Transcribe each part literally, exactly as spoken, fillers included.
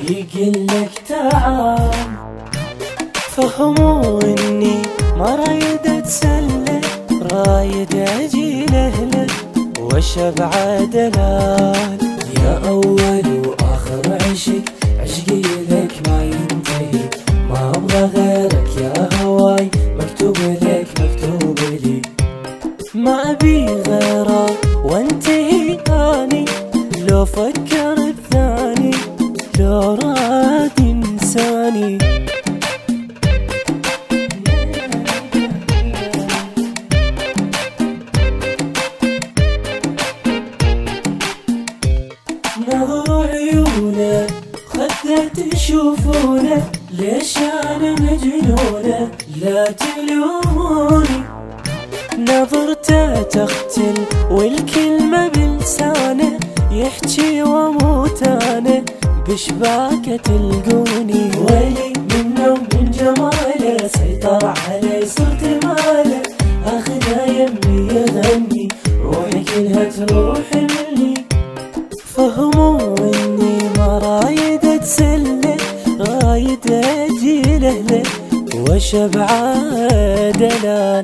يقلك تعال. فهموا اني ما رايد اتسلى، رايد اجي لاهله واشبع دلال. يا اول واخر عشق، عشقي لك ما ينتهي، ما ابغى غيرك يا هواي، مكتوب لك مكتوب لي. ما ابي غيره وانتهي اني، لو فكر الثاني لو راد انساني. نظر عيونه خذه تشوفونه، ليش انا مجنونه لا تلوموني. نظرته تقتل والكلمة بلسانه، يحكي واموت انا بشباكه تلقوني. ويلي منه من جماله، سيطر علي صرت ماله، اخذه يمي يغني روحي كلها تروح مني. فهموا اني ما رايد اتسلى، رايد اجي لاهله واشبع دلال.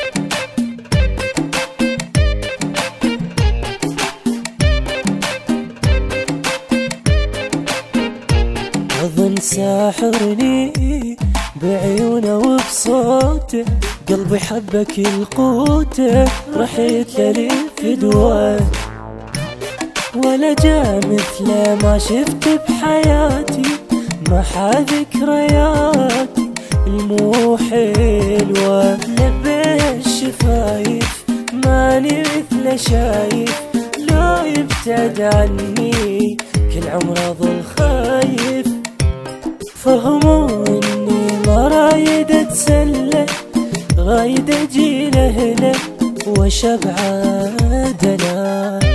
أظن ساحرني بعيونه وبصوته، قلبي حبك القوته، رحت للفدوة ولا جا مثله ما شفت بحياتي. محا ذكرياتي المو حلوة، لبه الشفايف ماني مثله شايف، لو يبتعد عني كل عمره ظل خايف. فهموا اني ما رايد اتسلى، رايد اجي لاهله واشبع دلال.